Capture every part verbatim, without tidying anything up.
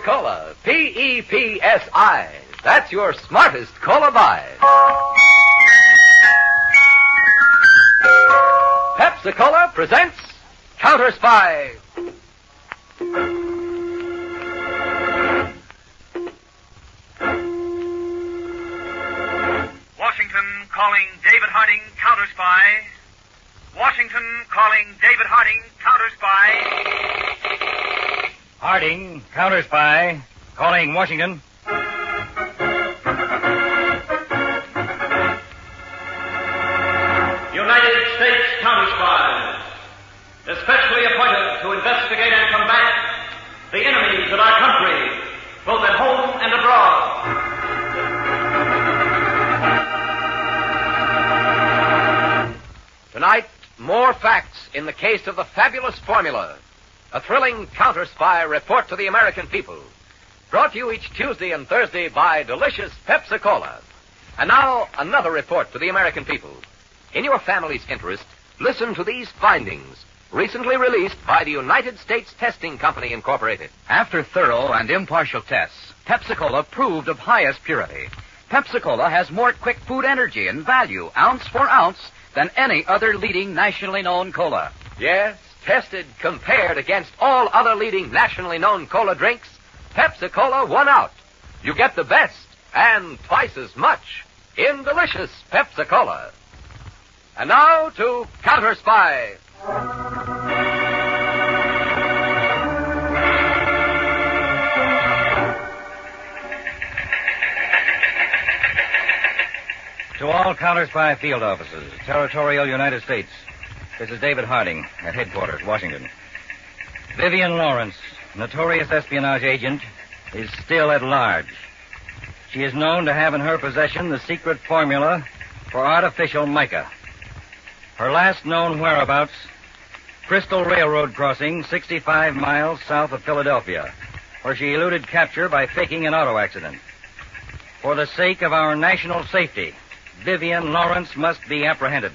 Pepsi-Cola. P E P S I. That's your smartest cola buy. Pepsi-Cola presents Counter Spy. Washington calling David Harding, Counter Spy. Washington calling David Harding, Counter Spy. Harding, Counter Spy, calling Washington. United States Counter Spies, especially appointed to investigate and combat the enemies of our country, both at home and abroad. Tonight, more facts in the case of the fabulous formula. A thrilling Counter Spy report to the American people. Brought to you each Tuesday and Thursday by delicious Pepsi-Cola. And now, another report to the American people. In your family's interest, listen to these findings, recently released by the United States Testing Company, Incorporated. After thorough and impartial tests, Pepsi-Cola proved of highest purity. Pepsi-Cola has more quick food energy and value, ounce for ounce, than any other leading nationally known cola. Yes, tested, compared against all other leading nationally known cola drinks, Pepsi-Cola won out. You get the best and twice as much in delicious Pepsi-Cola. And now to Counter Spy. To all Counter Spy field offices, Territorial United States, this is David Harding at headquarters, Washington. Vivian Lawrence, notorious espionage agent, is still at large. She is known to have in her possession the secret formula for artificial mica. Her last known whereabouts, Crystal Railroad crossing, sixty-five miles south of Philadelphia, where she eluded capture by faking an auto accident. For the sake of our national safety, Vivian Lawrence must be apprehended.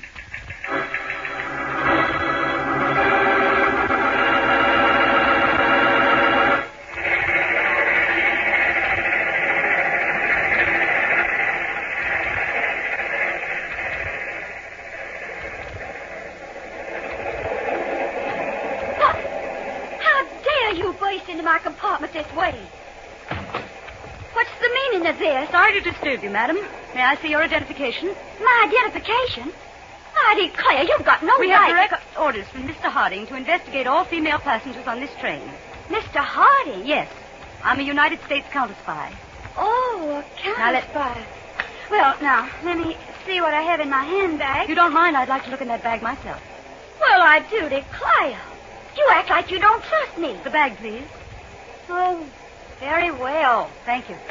Into my compartment this way. What's the meaning of this? Sorry to disturb you, madam. May I see your identification? My identification? I declare, you've got no we right. We have direct orders from Mister Harding to investigate all female passengers on this train. Mister Harding? Yes. I'm a United States counter spy. Oh, a counter now, let... spy. Well, now, let me see what I have in my handbag. If you don't mind, I'd like to look in that bag myself. Well, I do declare. You act like you don't trust me. The bag, please. Oh, very well. Thank you.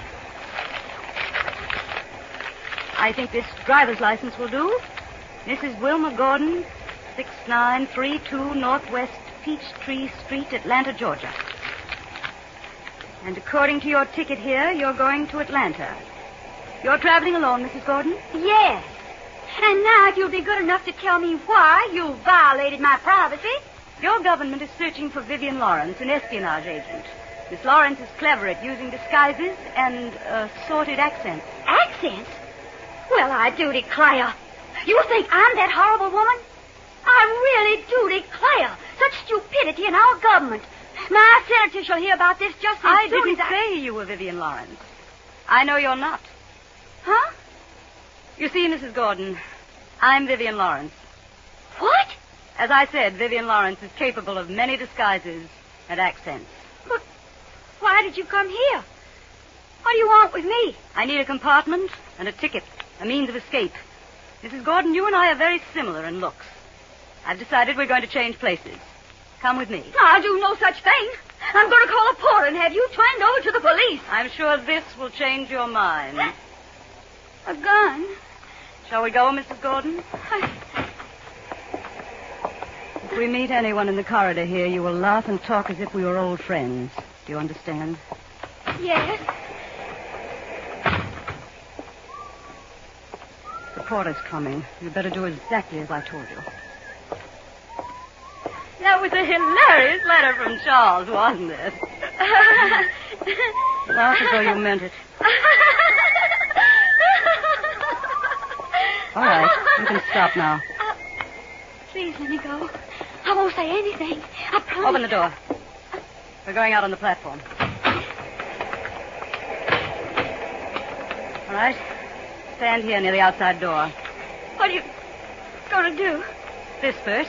I think this driver's license will do. Missus Wilma Gordon, six nine three two Northwest Peachtree Street, Atlanta, Georgia. And according to your ticket here, you're going to Atlanta. You're traveling alone, Missus Gordon? Yes. And now, if you'll be good enough to tell me why you violated my privacy. Your government is searching for Vivian Lawrence, an espionage agent. Miss Lawrence is clever at using disguises and assorted accents. Accents? Well, I do declare. You think I'm that horrible woman? I really do declare. Such stupidity in our government. My senator shall hear about this just as I soon didn't as I... say you were Vivian Lawrence. I know you're not. Huh? You see, Missus Gordon, I'm Vivian Lawrence. What? As I said, Vivian Lawrence is capable of many disguises and accents. But why did you come here? What do you want with me? I need a compartment and a ticket, a means of escape. Missus Gordon, you and I are very similar in looks. I've decided we're going to change places. Come with me. I'll do no such thing. I'm going to call a porter and have you turned over to the police. I'm sure this will change your mind. A gun? Shall we go, Missus Gordon? I... If we meet anyone in the corridor here, you will laugh and talk as if we were old friends. Do you understand? Yes. The porter's coming. You'd better do exactly as I told you. That was a hilarious letter from Charles, wasn't it? Laugh as though you meant it. All right, you can stop now. Uh, please let me go. I won't say anything. I promise. Open the door. We're going out on the platform. All right. Stand here near the outside door. What are you going to do? This first.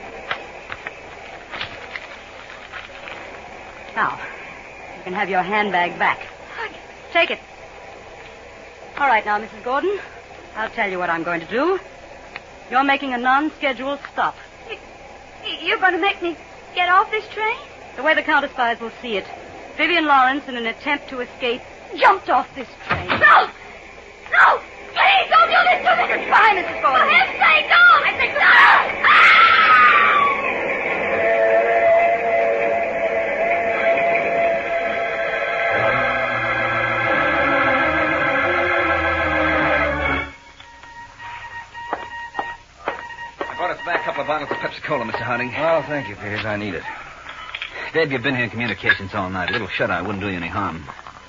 Now, you can have your handbag back. Take it. All right, now, Missus Gordon, I'll tell you what I'm going to do. You're making a non-scheduled stop. You, you're going to make me get off this train? The way the counter-spies will see it, Vivian Lawrence, in an attempt to escape, Jumped off this train. No! No! Please, don't do this to me! You're fine, Missus Gordon. For heaven's sake, don't! I think no! Ah! I brought us back a couple of bottles of Pepsi-Cola, Mister Harding. Well, thank you, Peters. I need it. Dave, you've been here in communications all night. A little shut-eye wouldn't do you any harm.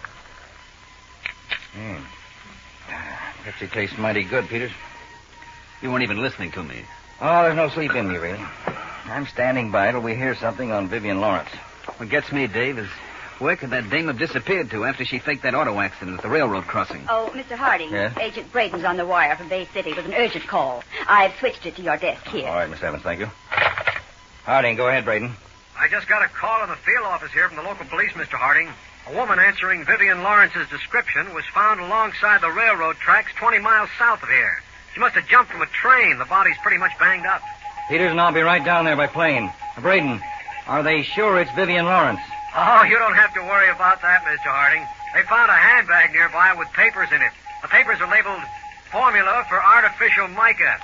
Hmm. Pepsi tastes mighty good, Peters. You weren't even listening to me. Oh, there's no sleep in me, really. I'm standing by till we hear something on Vivian Lawrence. What gets me, Dave, is where could that dame have disappeared to after she faked that auto accident at the railroad crossing? Oh, Mister Harding. Yes? Agent Braden's on the wire from Bay City with an urgent call. I've switched it to your desk here. All right, Miss Evans, thank you. Harding, go ahead, Braden. I just got a call in the field office here from the local police, Mister Harding. A woman answering Vivian Lawrence's description was found alongside the railroad tracks twenty miles south of here. She must have jumped from a train. The body's pretty much banged up. Peters and I'll be right down there by plane. Braden, are they sure it's Vivian Lawrence? Oh, you don't have to worry about that, Mister Harding. They found a handbag nearby with papers in it. The papers are labeled Formula for Artificial Mica.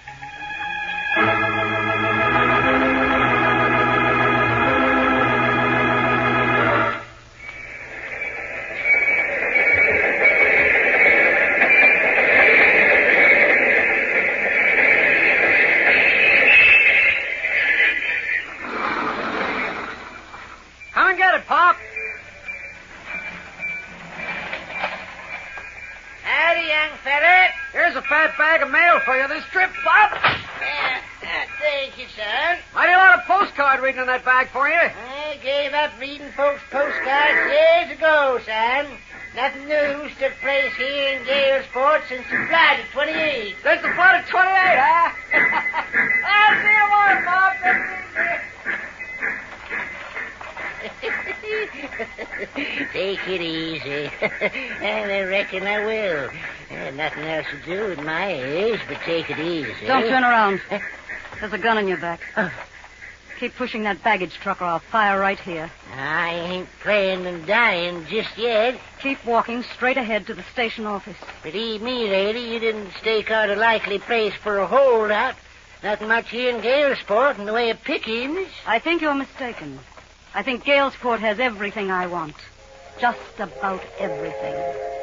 Come and get it, Pop. Howdy, young fella. Here's a fat bag of mail for you this trip, Pop. Uh, uh, thank you, son. Mighty lot of postcard reading in that bag for you. I gave up reading folks' postcards years ago, son. Nothing new took place here in Galesport since the flood of twenty-eight. Since the flood of twenty-eight, huh? I'll see you tomorrow, Pop. Take it easy. And I reckon I will. Uh, nothing else to do at my age but take it easy. Don't turn around. There's a gun in your back. Keep pushing that baggage truck or I'll fire right here. I ain't playing on dying just yet. Keep walking straight ahead to the station office. Believe me, lady, you didn't stake out a likely place for a holdout. Nothing much here in Galesport in the way of pickings. I think you're mistaken. I think Galesport has everything I want. Just about everything.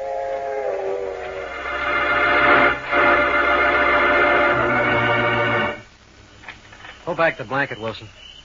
Pull back the blanket, Wilson.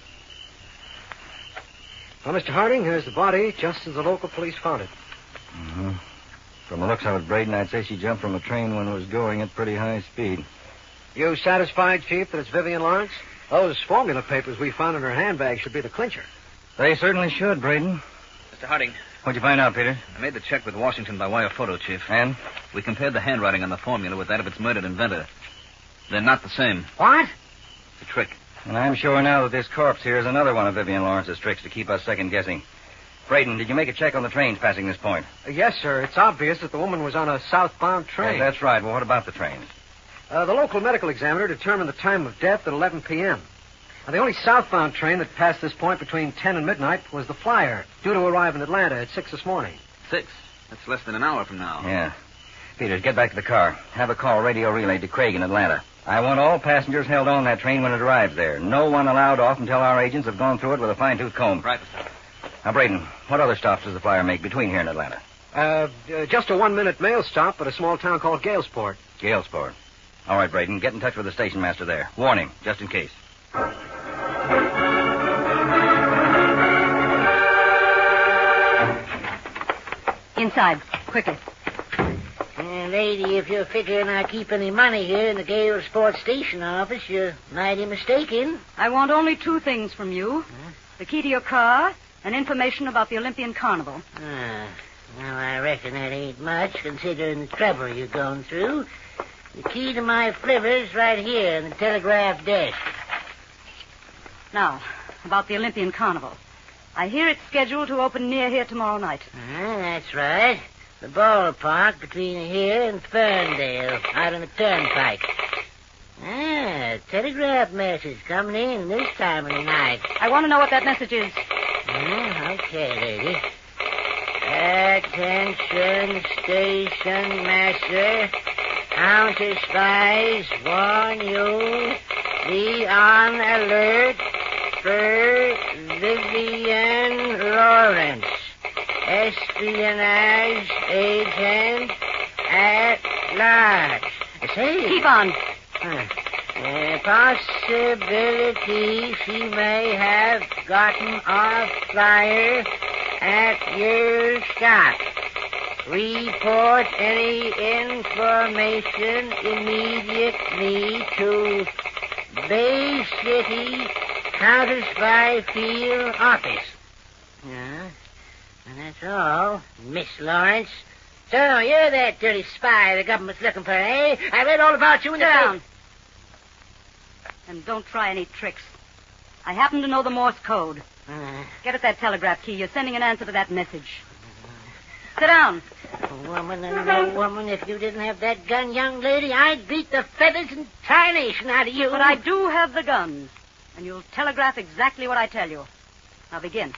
Well, Mister Harding, here's the body just as the local police found it. Mm-hmm. From the looks of it, Braden, I'd say she jumped from a train when it was going at pretty high speed. You satisfied, Chief, that it's Vivian Lawrence? Those formula papers we found in her handbag should be the clincher. They certainly should, Braden. Mister Harding, What'd you find out, Peter? I made the check with Washington by wire photo, Chief. And? We compared the handwriting on the formula with that of its murdered inventor. They're not the same. What? It's a trick. And I'm sure now that this corpse here is another one of Vivian Lawrence's tricks to keep us second-guessing. Braden, did you make a check on the trains passing this point? Uh, yes, sir. It's obvious that the woman was on a southbound train. Yes, that's right. Well, what about the trains? Uh, the local medical examiner determined the time of death at eleven p.m. Now, the only southbound train that passed this point between ten and midnight was the Flyer, due to arrive in Atlanta at six this morning. Six. That's less than an hour from now. Yeah. Peters, get back to the car. Have a call radio relayed to Craig in Atlanta. I want all passengers held on that train when it arrives there. No one allowed off until our agents have gone through it with a fine-tooth comb. Right, Mister Now, Braden, what other stops does the Flyer make between here and Atlanta? Uh, uh, just a one-minute mail stop at a small town called Galesport. Galesport. All right, Braden, get in touch with the station master there. Warn him, just in case. Inside, quickly. Uh, lady, if you're figuring I keep any money here in the Gale Sports Station office, you're mighty mistaken. I want only two things from you. Huh? The key to your car and information about the Olympian Carnival. Ah, well, I reckon that ain't much, considering the trouble you're going through. The key to my flivver's right here in the telegraph desk. Now, about the Olympian Carnival. I hear it's scheduled to open near here tomorrow night. Ah, that's right. The ballpark between here and Ferndale, out on the turnpike. Ah, telegraph message coming in this time of the night. I want to know what that message is. Ah, okay, lady. Attention, station master. Counter spies warn you. Be on alert for Vivian Lawrence, espionage agent at large. Say, keep on. Huh. Uh, possibility she may have gotten off flyer at your shop. Report any information immediately to Bay City Counter Spy Field Office. Yeah, and that's all, Miss Lawrence. So, you're that dirty spy the government's looking for, eh? I read all about you in the... Sit down. And don't try any tricks. I happen to know the Morse code. Uh, Get at that telegraph key. You're sending an answer to that message. Uh, Sit down. Woman and no woman, if you didn't have that gun, young lady, I'd beat the feathers and tarnation out of you. But I do have the gun. And you'll telegraph exactly what I tell you. Now begin.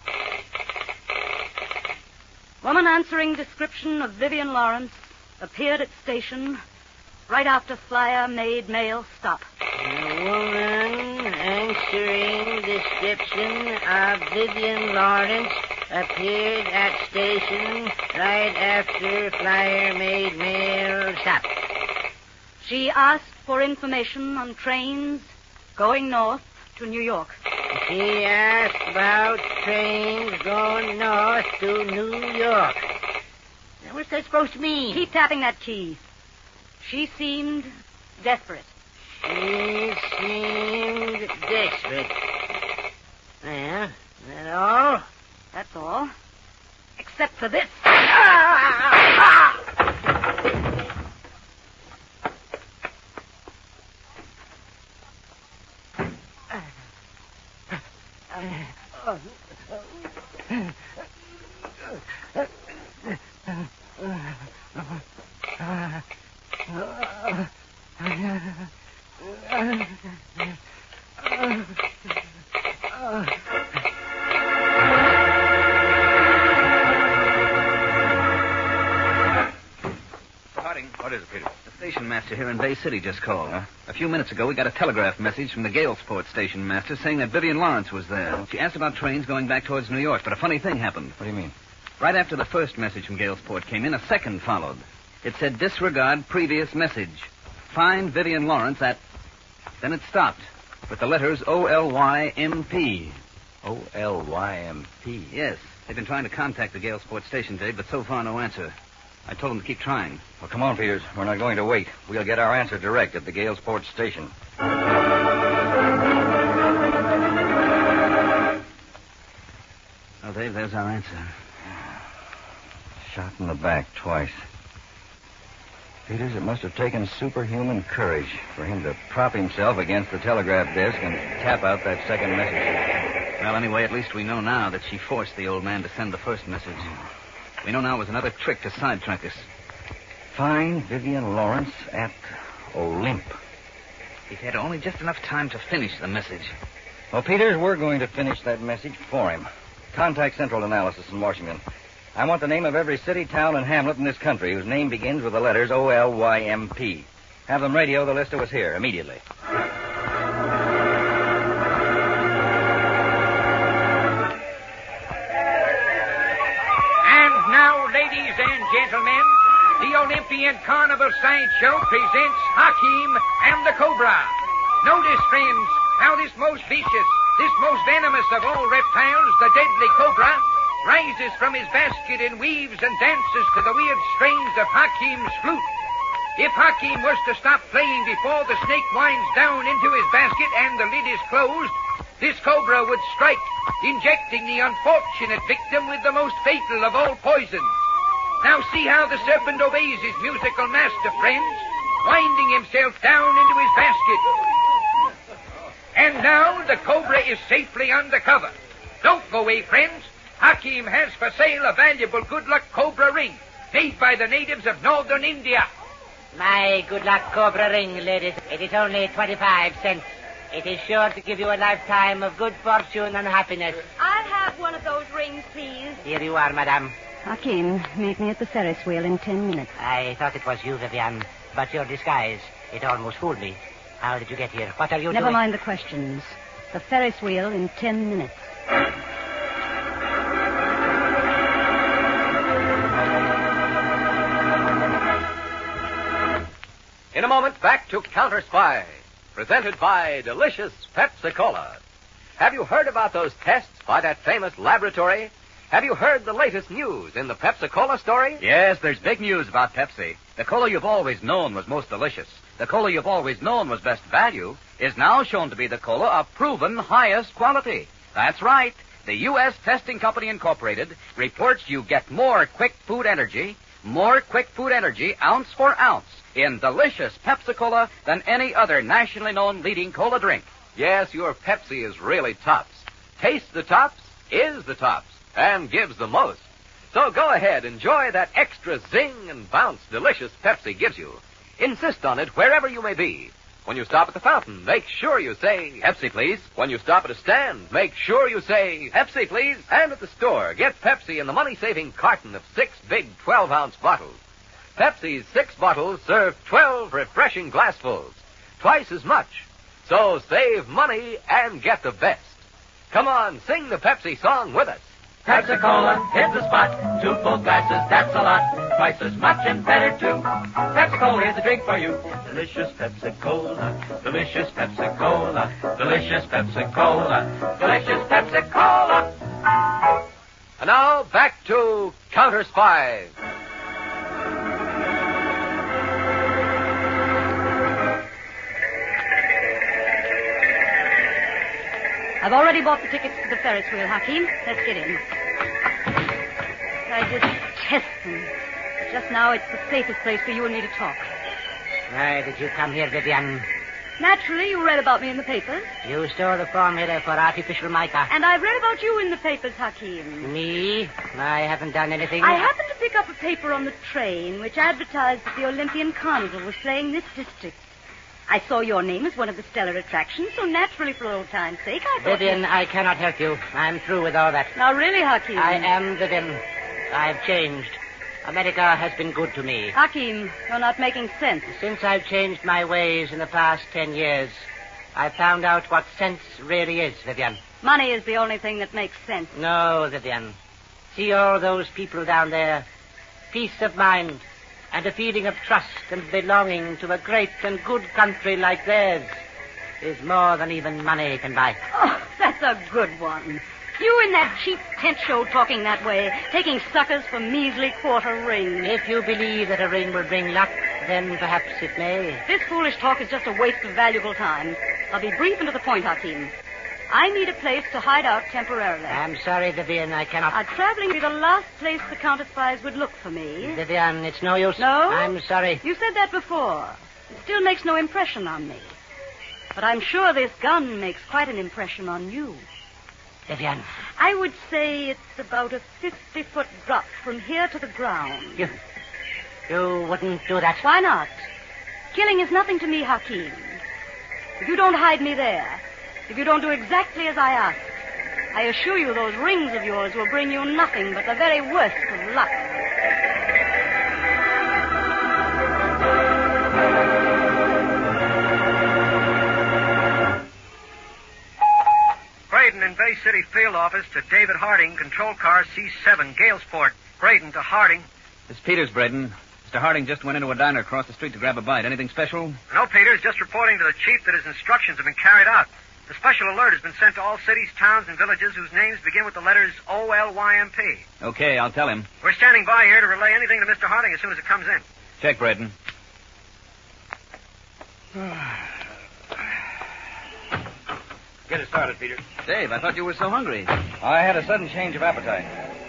Woman answering description of Vivian Lawrence appeared at station right after flyer made mail stop. A woman answering description of Vivian Lawrence appeared at station right after flyer made mail stop. She asked for information on trains going north to New York. She asked about trains going north to New York. Now, what's that supposed to mean? Keep tapping that key. She seemed desperate. She seemed desperate. Well, is that all? That's all. Except for this. What is it, Peter? The station master here in Bay City just called. Huh? A few minutes ago, we got a telegraph message from the Galesport station master saying that Vivian Lawrence was there. She asked about trains going back towards New York, but a funny thing happened. What do you mean? Right after the first message from Galesport came in, a second followed. It said, disregard previous message. Find Vivian Lawrence at... Then it stopped with the letters O L Y M P. O L Y M P? Yes. They've been trying to contact the Galesport station, Dave, but so far no answer. I told them to keep trying. Well, come on, Peters. We're not going to wait. We'll get our answer direct at the Galesport station. Well, Dave, there's our answer. Shot in the back twice. Peters, it must have taken superhuman courage for him to prop himself against the telegraph desk and tap out that second message. Well, anyway, at least we know now that she forced the old man to send the first message. We know now it was another trick to sidetrack us. Find Vivian Lawrence at Olymp. He's had only just enough time to finish the message. Well, Peters, we're going to finish that message for him. Contact Central Analysis in Washington. I want the name of every city, town, and hamlet in this country whose name begins with the letters O L Y M P. Have them radio the list of us here immediately. Ladies and gentlemen, the Olympian Carnival Sideshow presents Hakim and the Cobra. Notice, friends, how this most vicious, this most venomous of all reptiles, the deadly cobra, rises from his basket and weaves and dances to the weird strains of Hakim's flute. If Hakim was to stop playing before the snake winds down into his basket and the lid is closed, this cobra would strike, injecting the unfortunate victim with the most fatal of all poisons. Now see how the serpent obeys his musical master, friends, winding himself down into his basket. And now the cobra is safely under cover. Don't go away, friends. Hakim has for sale a valuable good luck cobra ring made by the natives of northern India. My good luck cobra ring, ladies. It is only twenty-five cents. It is sure to give you a lifetime of good fortune and happiness. I'll have one of those rings, please. Here you are, madame. Hakim, meet me at the Ferris wheel in ten minutes. I thought it was you, Vivian, but your disguise, it almost fooled me. How did you get here? What are you Never doing? mind the questions. The Ferris wheel in ten minutes. In a moment, back to Counter Spy, presented by Delicious Pepsi-Cola. Have you heard about those tests by that famous laboratory? Have you heard the latest news in the Pepsi-Cola story? Yes, there's big news about Pepsi. The cola you've always known was most delicious. The cola you've always known was best value is now shown to be the cola of proven highest quality. That's right. The U S Testing Company Incorporated reports you get more quick food energy, more quick food energy ounce for ounce in delicious Pepsi-Cola than any other nationally known leading cola drink. Yes, your Pepsi is really tops. Tastes the tops, is the tops, and gives the most. So go ahead, enjoy that extra zing and bounce delicious Pepsi gives you. Insist on it wherever you may be. When you stop at the fountain, make sure you say, Pepsi, please. When you stop at a stand, make sure you say, Pepsi, please. And at the store, get Pepsi in the money-saving carton of six big twelve-ounce bottles. Pepsi's six bottles serve twelve refreshing glassfuls, twice as much. So save money and get the best. Come on, sing the Pepsi song with us. Pepsi-Cola, hit the spot. Two full glasses, that's a lot. Twice as much and better, too. Pepsi-Cola is the drink for you. Delicious Pepsi-Cola. Delicious Pepsi-Cola. Delicious Pepsi-Cola. Delicious Pepsi-Cola. And now, back to Counter Spy. I've already bought the tickets to the Ferris wheel, Hakim. Let's get in. I detest them. Just now, it's the safest place for you and me to talk. Why did you come here, Vivian? Naturally, you read about me in the papers. You stole the formula for artificial mica. And I've read about you in the papers, Hakim. Me? I haven't done anything. I happened to pick up a paper on the train which advertised that the Olympian Carnival was playing this district. I saw your name as one of the stellar attractions, so naturally, for old time's sake, I thought... Vivian, I cannot help you. I'm through with all that. Now, really, Hakim? I am, Vivian. I've changed. America has been good to me. Hakim, you're not making sense. Since I've changed my ways in the past ten years, I've found out what sense really is, Vivian. Money is the only thing that makes sense. No, Vivian. See all those people down there? Peace of mind and a feeling of trust and belonging to a great and good country like theirs is more than even money can buy. Oh, that's a good one. You in that cheap tent show talking that way, taking suckers for measly quarter rings. If you believe that a ring will bring luck, then perhaps it may. This foolish talk is just a waste of valuable time. I'll be brief and to the point, Hakim. I need a place to hide out temporarily. I'm sorry, Vivian, I cannot... Uh, traveling would be the last place the counter spies would look for me. Vivian, it's no use. No? I'm sorry. You said that before. It still makes no impression on me. But I'm sure this gun makes quite an impression on you. Vivian. I would say it's about a fifty-foot drop from here to the ground. You... You wouldn't do that? Why not? Killing is nothing to me, Hakim. If you don't hide me there, if you don't do exactly as I ask, I assure you those rings of yours will bring you nothing but the very worst of luck. Braden in Bay City field office to David Harding, control car C seven, Galesport. Braden to Harding. This is Peters, Braden. Mister Harding just went into a diner across the street to grab a bite. Anything special? No, Peters, just reporting to the chief that his instructions have been carried out. The special alert has been sent to all cities, towns, and villages whose names begin with the letters O L Y M P. Okay, I'll tell him. We're standing by here to relay anything to Mister Harding as soon as it comes in. Check, Braden. Get it started, Peter. Dave, I thought you were so hungry. I had a sudden change of appetite.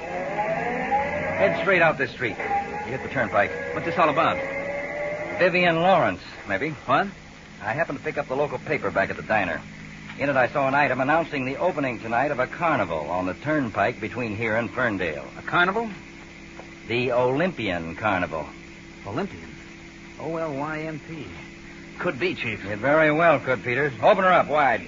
Head straight out this street. You hit the turnpike. What's this all about? Vivian Lawrence, maybe. What? I happened to pick up the local paper back at the diner. In it, I saw an item announcing the opening tonight of a carnival on the turnpike between here and Ferndale. A carnival? The Olympian Carnival. Olympian? O L Y M P. Could be, Chief. It very well could, Peters. Open her up wide.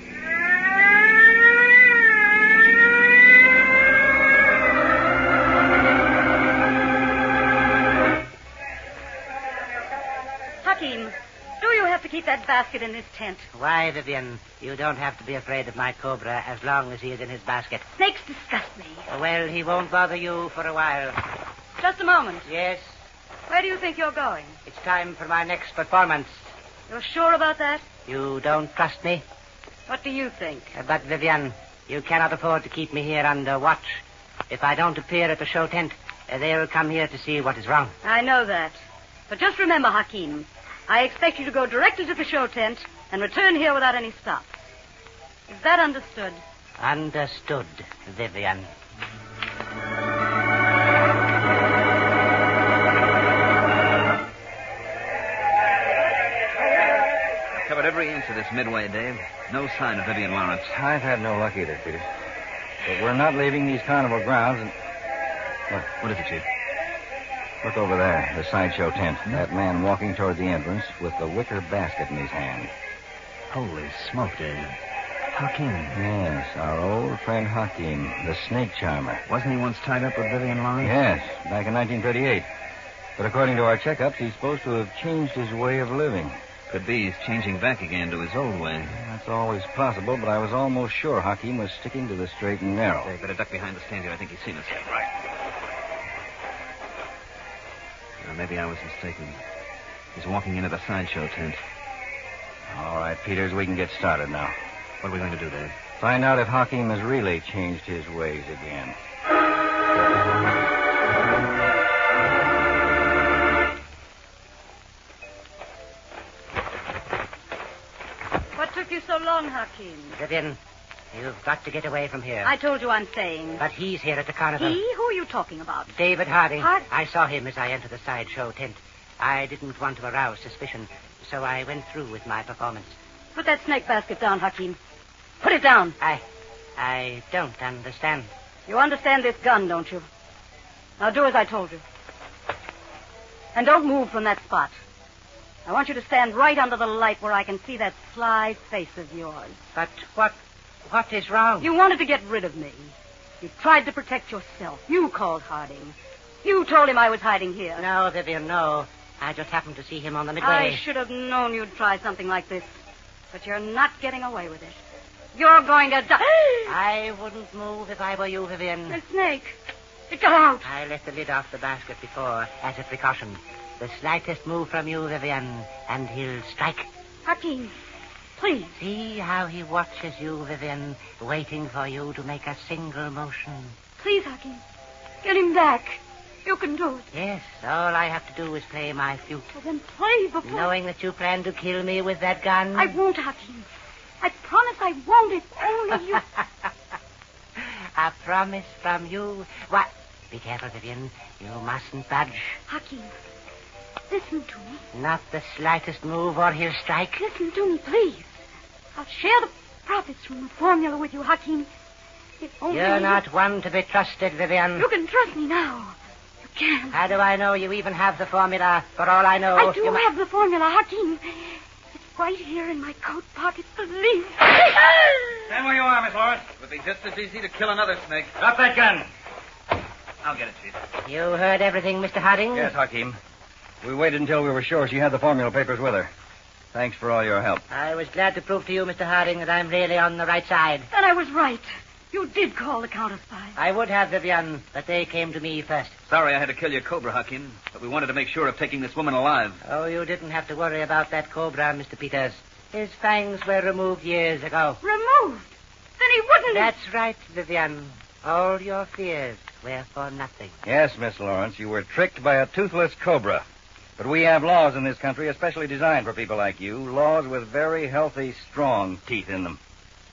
Hakeem, do you have to keep that basket in this tent? Why, Vivian, you don't have to be afraid of my cobra as long as he is in his basket. Snakes disgust me. Well, he won't bother you for a while. Just a moment. Yes, Where do you think you're going? it's time for my next performance. You're sure about that? You don't trust me? What do you think? Uh, But, Vivian, you cannot afford to keep me here under watch. If I don't appear at the show tent, uh, they'll come here to see what is wrong. I know that. But just remember, Hakeem, I expect you to go directly to the show tent and return here without any stop. Is that understood? Understood, Vivian. Covered every inch of this midway, Dave. No sign of Vivian Lawrence. I've had no luck either, Peters. But we're not leaving these carnival grounds and... What? What is it, Chief? Look over there, the sideshow tent. That man walking toward the entrance with the wicker basket in his hand. Holy smoke, Dave. Hakeem. Yes, our old friend Hakeem, the snake charmer. Wasn't he once tied up with Vivian Lawrence? Yes, back in nineteen thirty-eight. But according to our checkups, he's supposed to have changed his way of living. Could be he's changing back again to his old way. That's always possible, but I was almost sure Hakeem was sticking to the straight and narrow. Dave, better duck behind the stand here. I think he's seen us. Right. Uh, maybe I was mistaken. He's walking into the sideshow tent. All right, Peters, we can get started now. What are we going to do, Dave? Find out if Hakeem has really changed his ways again. What took you so long, Hakeem? Vivian, you've got to get away from here. I told you I'm staying. But he's here at the carnival. He? Who are you talking about? David Harding. Hard- I saw him as I entered the sideshow tent. I didn't want to arouse suspicion, so I went through with my performance. Put that snake basket down, Hakeem. Put it down. I... I don't understand. You understand this gun, don't you? Now do as I told you. And don't move from that spot. I want you to stand right under the light where I can see that sly face of yours. But what... what is wrong? You wanted to get rid of me. You tried to protect yourself. You called Harding. You told him I was hiding here. No, Vivian, no. I just happened to see him on the midway. I should have known you'd try something like this. But you're not getting away with it. You're going to die. I wouldn't move if I were you, Vivian. The snake. It got out. I left the lid off the basket before, as a precaution. The slightest move from you, Vivian, and he'll strike. Hakeem, please. See how he watches you, Vivian, waiting for you to make a single motion. Please, Hakeem. Get him back. You can do it. Yes, all I have to do is play my flute. Well, then play before... Knowing that you plan to kill me with that gun. I won't, Hakeem. I promise I won't if only you... A promise from you? What? Be careful, Vivian. You mustn't budge. Hakeem, listen to me. Not the slightest move or he'll strike. Listen to me, please. I'll share the profits from the formula with you, Hakeem. If only You're you... not one to be trusted, Vivian. You can trust me now. You can. How do I know you even have the formula? For all I know... I do you have the formula, Hakeem. It's right here in my coat pocket, believe me. Stand where you are, Miss Lawrence. It would be just as easy to kill another snake. Drop that gun. I'll get it, Chief. You heard everything, Mister Harding? Yes, Hakeem. We waited until we were sure she had the formula papers with her. Thanks for all your help. I was glad to prove to you, Mister Harding, that I'm really on the right side. Then I was right. You did call the counter spy. I would have, Vivian, but they came to me first. Sorry I had to kill your cobra, Hakeem, but we wanted to make sure of taking this woman alive. Oh, you didn't have to worry about that cobra, Mister Peters. His fangs were removed years ago. Removed? Then he wouldn't... That's right, Vivian. All your fears were for nothing. Yes, Miss Lawrence, you were tricked by a toothless cobra. But we have laws in this country especially designed for people like you, laws with very healthy, strong teeth in them.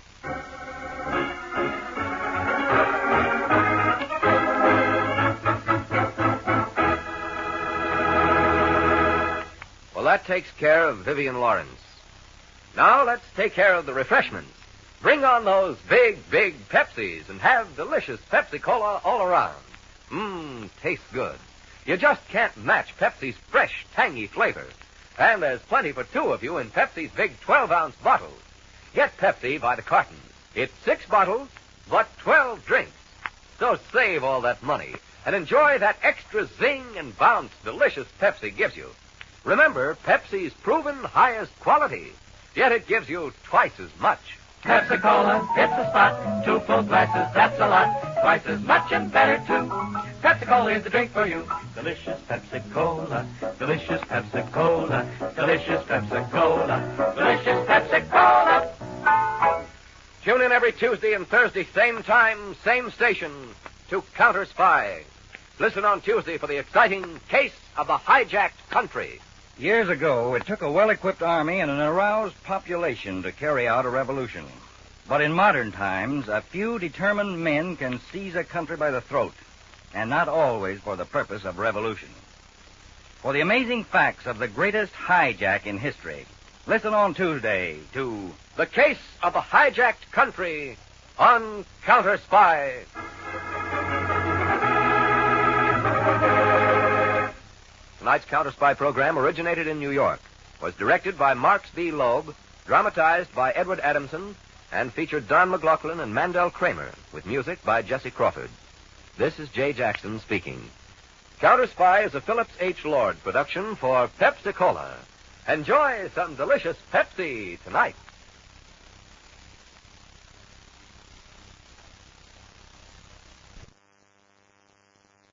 Well, that takes care of Vivian Lawrence. Now let's take care of the refreshments. Bring on those big, big Pepsis and have delicious Pepsi Cola all around. Mmm, tastes good. You just can't match Pepsi's fresh, tangy flavor. And there's plenty for two of you in Pepsi's big twelve-ounce bottles. Get Pepsi by the carton. It's six bottles, but twelve drinks. So save all that money and enjoy that extra zing and bounce delicious Pepsi gives you. Remember, Pepsi's proven highest quality, yet it gives you twice as much. Pepsi-Cola, it's a spot. Two full glasses, that's a lot. Twice as much and better, too. Pepsi-Cola is the drink for you. Delicious Pepsi-Cola. Delicious Pepsi-Cola. Delicious Pepsi-Cola. Delicious Pepsi-Cola. Tune in every Tuesday and Thursday, same time, same station, to Counter Spy. Listen on Tuesday for the exciting Case of the Hijacked Country. Years ago, it took a well-equipped army and an aroused population to carry out a revolution. But in modern times, a few determined men can seize a country by the throat, and not always for the purpose of revolution. For the amazing facts of the greatest hijack in history, listen on Tuesday to The Case of the Hijacked Country on Counter Spy. Tonight's Counter Spy program originated in New York, was directed by Marks B. Loeb, dramatized by Edward Adamson, and featured Don McLaughlin and Mandel Kramer, with music by Jesse Crawford. This is Jay Jackson speaking. Counter Spy is a Phillips H. Lord production for Pepsi-Cola. Enjoy some delicious Pepsi tonight.